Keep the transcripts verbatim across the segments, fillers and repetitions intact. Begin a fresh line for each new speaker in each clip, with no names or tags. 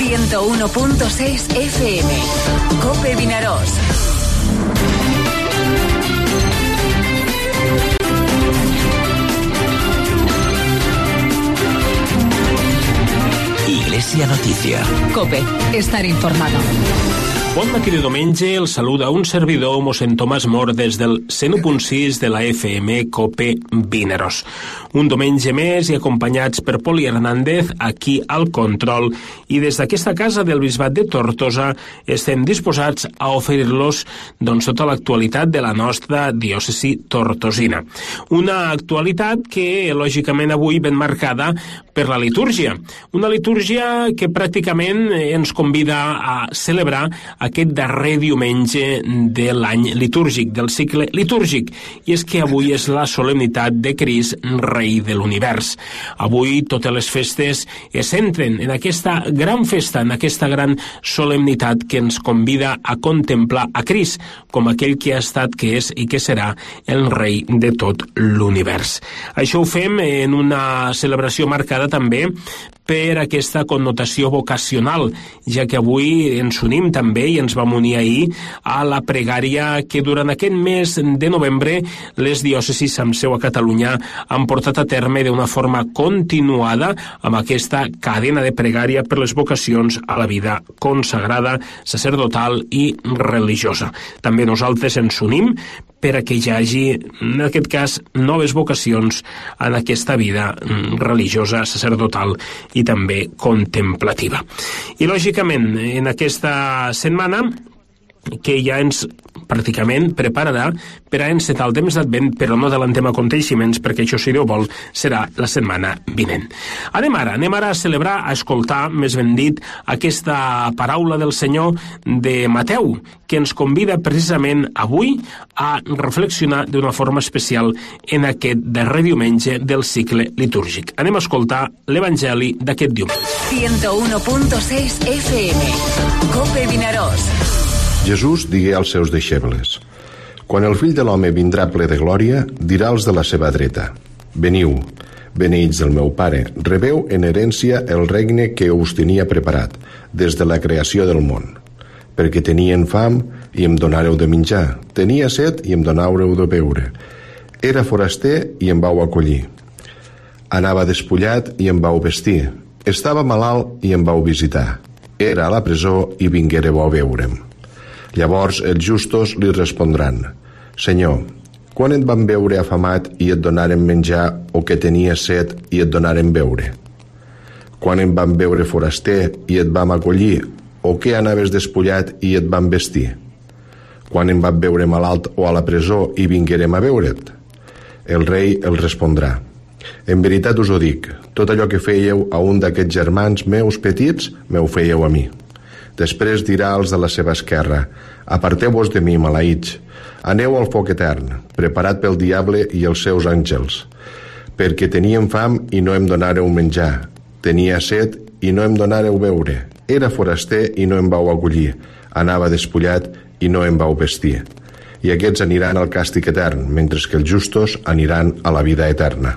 ciento uno punto seis F M. COPE Vinaròs.
Iglesia Noticia.
COPE. Estar informado.
Bon matí de diumenge, el saluda un servidor, mossèn Tomàs Mor, des del cent u punt sis de la F M COPE Vinaròs. Un diumenge més i acompanyats per Poli Hernández, aquí al control, i des d'aquesta casa del Bisbat de Tortosa estem disposats a oferir-los doncs, tota l'actualitat de la nostra diòcesi tortosina. Una actualitat que, lògicament, avui ben marcada per la litúrgia. Una litúrgia que pràcticament ens convida a celebrar aquest darrer diumenge de l'any litúrgic, del cicle litúrgic, i és que avui és la solemnitat de Crist, rei de l'univers. Avui totes les festes es centren en aquesta gran festa, en aquesta gran solemnitat que ens convida a contemplar a Crist com aquell que ha estat, que és i que serà el rei de tot l'univers. Això ho fem en una celebració marcada també per aquesta connotació vocacional, ja que avui ens unim també i ens vam unir ahir a la pregària que durant aquest mes de novembre les diòcesis amb seu a Catalunya han portat a terme d'una forma continuada amb aquesta cadena de pregària per les vocacions a la vida consagrada, sacerdotal i religiosa. També nosaltres ens unim per a que hi hagi, en aquest cas, noves vocacions en aquesta vida religiosa, sacerdotal i també contemplativa. I, lògicament, en aquesta setmana que ja ens pràcticament prepararà per a encetar el temps d'Advent, però no adellantem aconteixements, perquè això, si Déu vol, serà la setmana vinent. Anem ara, anem ara a celebrar, a escoltar, més ben dit, aquesta paraula del Senyor de Mateu, que ens convida precisament avui a reflexionar d'una forma especial en aquest darrer diumenge del cicle litúrgic. Anem a escoltar l'Evangeli d'aquest diumenge.
ciento uno punto seis F M. COPE Vinaròs.
Jesús digué als seus deixebles: quan el fill de l'home vindrà ple de glòria, dirà als de la seva dreta: veniu, beneïts del meu Pare, rebeu en herència el regne que us tenia preparat des de la creació del món. Perquè tenien fam i em donàreu de menjar, tenia set i em donàreu de beure, era foraster i em vau acollir, anava despullat i em vau vestir, estava malalt i em vau visitar, era a la presó i vinguéreu a veure'm. Llavors els justos li respondran: Senyor, quan et vam veure afamat i et donaren menjar, o que tenies set i et donaren beure? Quan et vam veure foraster i et vam acollir, o que anaves despullat i et vam vestir? Quan em vam veure malalt o a la presó i vinguérem a veure't? El rei el respondrà: en veritat us ho dic, tot allò que fèieu a un d'aquests germans meus petits, m'ho fèieu a mi. Després dirà als de la seva esquerra: aparteu-vos de mi, maleïts, aneu al foc etern, preparat pel diable i els seus àngels, perquè teníem fam i no em donàreu menjar, tenia set i no em donàreu beure, era foraster i no em vau acollir, anava despullat i no em vau vestir. I aquests aniran al càstig etern, mentre que els justos aniran a la vida eterna.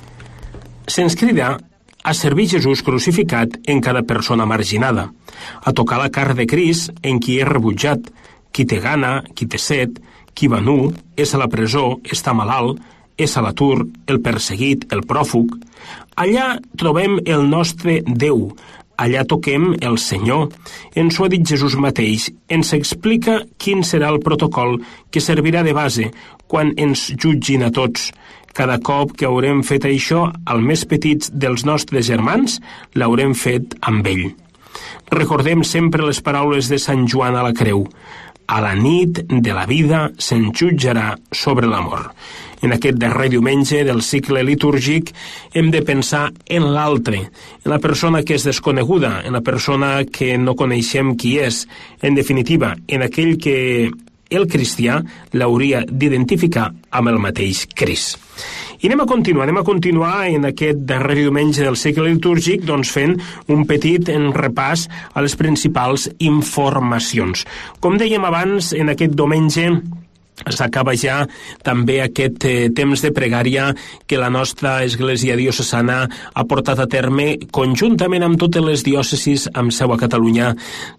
Se'ns crida a servir Jesús crucificat en cada persona marginada, a tocar la carn de Crist en qui és rebutjat, qui té gana, qui té set, qui va nu, és a la presó, està malalt, és a l'atur, el perseguit, el pròfug. Allà trobem el nostre Déu, allà toquem el Senyor. Ens ho ha dit Jesús mateix, ens explica quin serà el protocol que servirà de base quan ens jutgin a tots. Cada cop que haurem fet això al més petits dels nostres germans, l'haurem fet amb ell. Recordem sempre les paraules de Sant Joan a la creu: a la nit de la vida se'n jutjarà sobre l'amor. En aquest darrer diumenge del cicle litúrgic hem de pensar en l'altre, en la persona que és desconeguda, en la persona que no coneixem qui és, en definitiva, en aquell que el cristià l'hauria d'identificar amb el mateix Crist. I anem a continuar, anem a continuar en aquest darrer diumenge del cicle litúrgic doncs fent un petit repàs a les principals informacions. Com dèiem abans, en aquest diumenge s'acaba ja també aquest eh, temps de pregària que la nostra Església Diocesana ha portat a terme conjuntament amb totes les diòcesis amb seu a Catalunya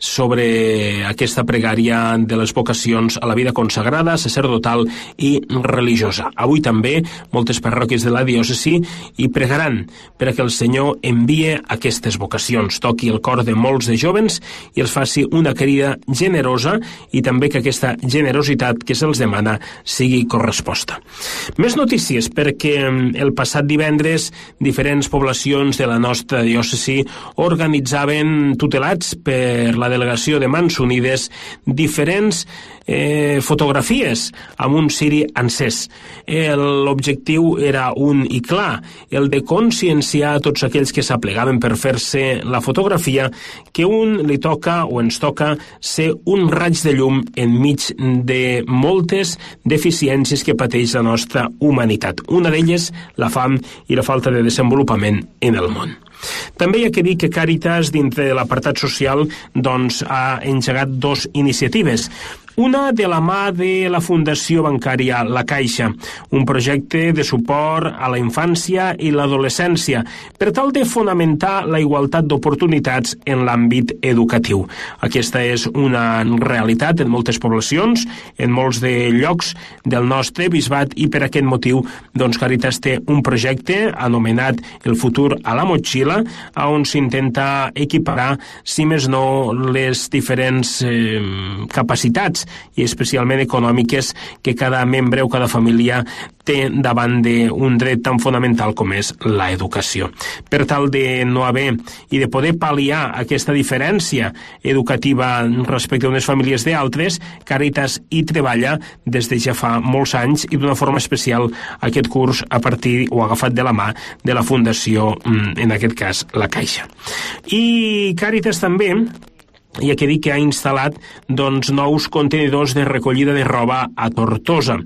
sobre aquesta pregària de les vocacions a la vida consagrada, sacerdotal i religiosa. Avui també moltes parròquies de la diòcesi hi pregaran perquè el Senyor envie aquestes vocacions, toqui el cor de molts de jovens i els faci una crida generosa i també que aquesta generositat que se'ls demana sigui corresposta. Més notícies, perquè el passat divendres diferents poblacions de la nostra diòcesi organitzaven, tutelats per la delegació de Mans Unides, diferents eh, fotografies amb un ciri encès. L'objectiu era un i clar, el de conscienciar a tots aquells que s'aplegaven per fer-se la fotografia que un li toca o ens toca ser un raig de llum enmig de moltes deficiències que pateix la nostra humanitat. Una d'elles, la fam i la falta de desenvolupament en el món. També hi ha que dir que Càritas, dintre de l'apartat social, doncs, ha engegat dos iniciatives. Una de la mà de la Fundació Bancària La Caixa, un projecte de suport a la infància i l'adolescència per tal de fonamentar la igualtat d'oportunitats en l'àmbit educatiu. Aquesta és una realitat en moltes poblacions, en molts de llocs del nostre bisbat i per aquest motiu doncs, Càritas té un projecte anomenat El futur a la motxilla, on s'intenta equiparar, si més no, les diferents eh, capacitats i especialment econòmiques que cada membre o cada família té davant d'un dret tan fonamental com és l'educació. Per tal de no haver i de poder pal·liar aquesta diferència educativa respecte a unes famílies d'altres, Càritas hi treballa des de ja fa molts anys i d'una forma especial aquest curs a partir o agafat de la mà de la Fundació, en aquest cas, La Caixa. I Càritas també hi ha que dir que ha instal·lat doncs, nous contenidors de recollida de roba a Tortosa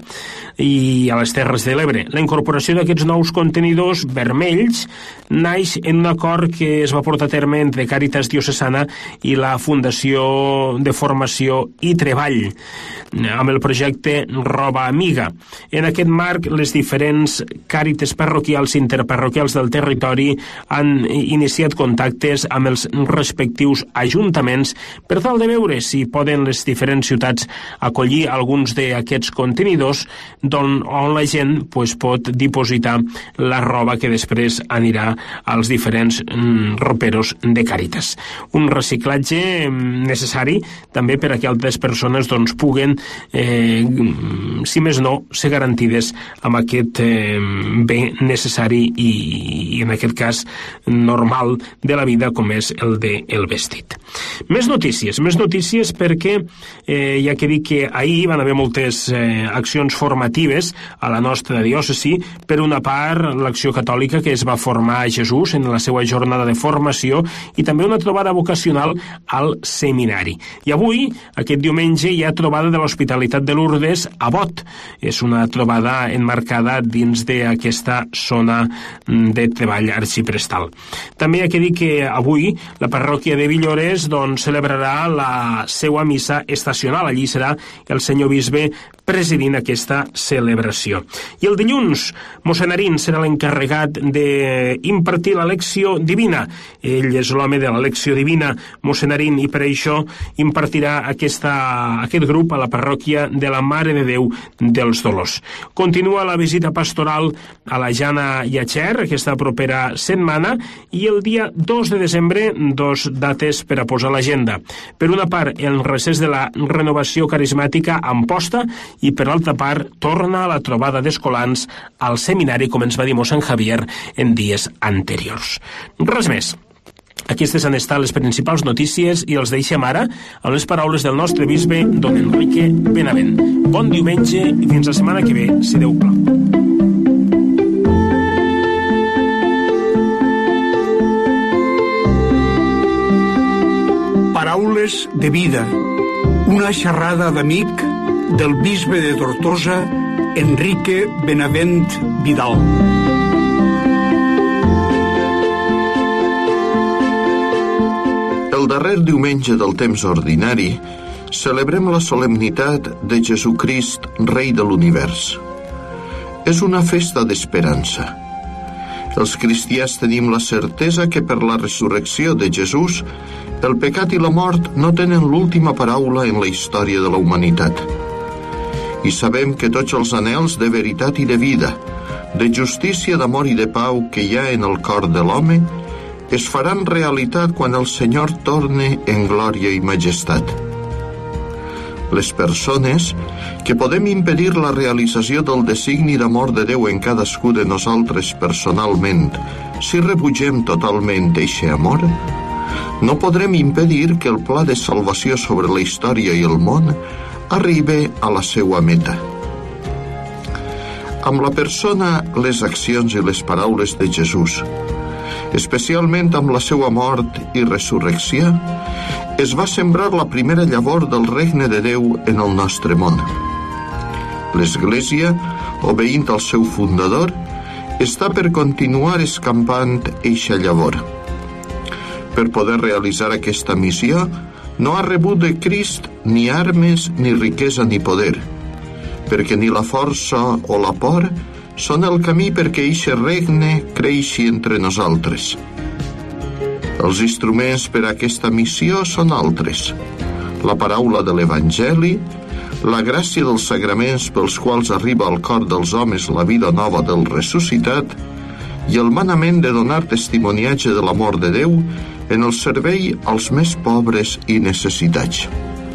i a les Terres de l'Ebre. La incorporació d'aquests nous contenidors vermells naix en un acord que es va portar a terme entre Càritas Diocesana i la Fundació de Formació i Treball amb el projecte Roba Amiga. En aquest marc, les diferents càritas parroquials i interparroquials del territori han iniciat contactes amb els respectius ajuntaments per tal de veure si poden les diferents ciutats acollir alguns d'aquests contenidors on, on la gent pues, pot dipositar la roba que després anirà als diferents mm, roperos de Càritas. Un reciclatge necessari també per a que altres persones doncs, puguen, eh, si més no, ser garantides amb aquest eh, bé necessari i, i en aquest cas normal de la vida com és el de el vestit. Més notícies, més notícies perquè eh, hi ha que dir que ahir van haver moltes eh, accions formatives a la nostra diòcesi. Per una part, l'Acció Catòlica que es va formar a Jesús en la seva jornada de formació i també una trobada vocacional al seminari. I avui, aquest diumenge, hi ha trobada de l'Hospitalitat de Lourdes a Bot. És una trobada enmarcada dins d'aquesta zona de treball arxiprestal. També hi ha que dir que avui la parròquia de Villores doncs, celebrarà la seva missa estacional. Allí serà el senyor bisbe presidint aquesta celebració. I el dilluns, mossèn Arín serà l'encarregat d'impartir la lecció divina. Ell és l'home de la lecció divina, mossèn Arín, i per això impartirà aquesta, aquest grup a la parròquia de la Mare de Déu dels Dolors. Continua la visita pastoral a la Jana Llachar, aquesta propera setmana, i el dia dos de desembre, dos dates per a posar a l'agenda. Per una part, el recés de la renovació carismàtica a Amposta i per l'altra part, torna a la trobada d'escolans al seminari, com ens va dir mossèn Javier en dies anteriors. Res més. Aquestes han estat les principals notícies i els deixem ara amb les paraules del nostre bisbe, don Enrique Benavent. Bon diumenge i fins la setmana que ve, si Déu plau.
Paraules de vida. Una xerrada d'amic del bisbe de Tortosa, Enrique Benavent Vidal.
El darrer diumenge del temps ordinari celebrem la solemnitat de Jesucrist, Rei de l'univers. És una festa d'esperança. Els cristians tenim la certesa que per la resurrecció de Jesús, el pecat i la mort no tenen l'última paraula en la història de la humanitat. I sabem que tots els anhels de veritat i de vida, de justícia, d'amor i de pau que hi ha en el cor de l'home, es faran realitat quan el Senyor torne en glòria i majestat. Les persones que podem impedir la realització del designi d'amor de Déu en cadascú de nosaltres personalment, si rebutgem totalment eixe amor, no podrem impedir que el pla de salvació sobre la història i el món arribi a la seua meta. Amb la persona, les accions i les paraules de Jesús, especialment amb la seua mort i resurrecció, es va sembrar la primera llavor del regne de Déu en el nostre món. L'Església, obeint al seu fundador, està per continuar escampant eixa llavor. Per poder realitzar aquesta missió, no ha rebut de Crist ni armes, ni riquesa, ni poder, perquè ni la força o la por són el camí perquè eixe regne creixi entre nosaltres. Els instruments per a aquesta missió són altres: la paraula de l'Evangeli, la gràcia dels sagraments pels quals arriba al cor dels homes la vida nova del ressuscitat i el manament de donar testimoniatge de l'amor de Déu en el servei als més pobres i necessitats.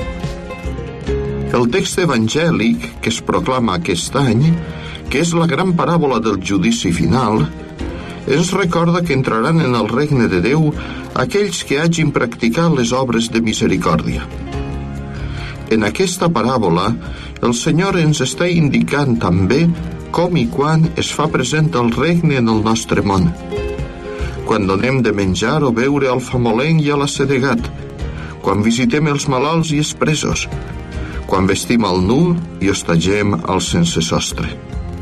El text evangèlic que es proclama aquest any, que és la gran paràbola del judici final, ens recorda que entraran en el regne de Déu aquells que hagin practicat les obres de misericòrdia. En aquesta paràbola, el Senyor ens està indicant també com i quan es fa present el regne en el nostre món. Quan donem de menjar o beure al famolenc i a l'assedegat, quan visitem els malalts i els presos, quan vestim el nu i hostatgem el sense sostre.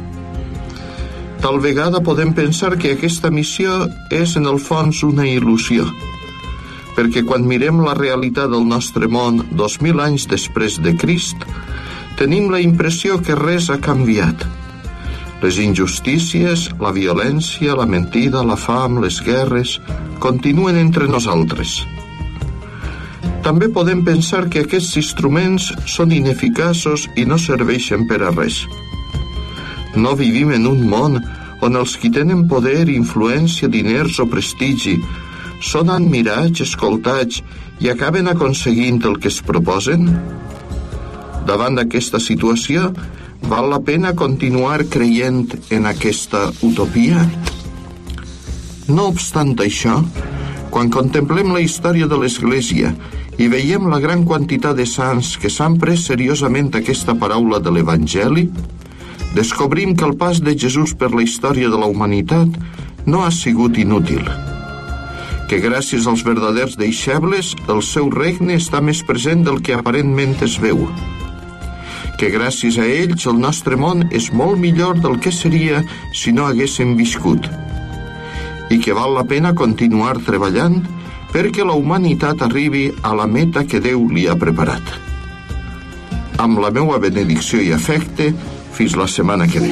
Tal vegada podem pensar que aquesta missió és en el fons una il·lusió, perquè quan mirem la realitat del nostre món dos mil anys després de Crist, tenim la impressió que res ha canviat. Les injustícies, la violència, la mentida, la fam, les guerres, continuen entre nosaltres. També podem pensar que aquests instruments són ineficaços i no serveixen per a res. No vivim en un món on els qui tenen poder, influència, diners o prestigi són admirats, escoltats i acaben aconseguint el que es proposen? Davant d'aquesta situació, val la pena continuar creient en aquesta utopia? No obstant això, quan contemplem la història de l'Església i veiem la gran quantitat de sants que s'han pres seriosament aquesta paraula de l'Evangeli, descobrim que el pas de Jesús per la història de la humanitat no ha sigut inútil, que gràcies als verdaders deixebles el seu regne està més present del que aparentment es veu, que gràcies a ells el nostre món és molt millor del que seria si no haguéssim viscut, i que val la pena continuar treballant perquè la humanitat arribi a la meta que Déu li ha preparat. Amb la meua benedicció i afecte, fins la setmana que ve.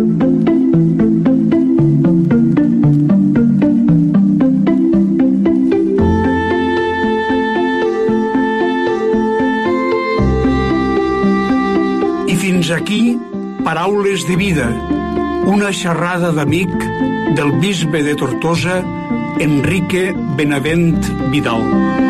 I fins aquí, Paraules de Vida, una xerrada d'amic del bisbe de Tortosa, Enrique Benavent Vidal.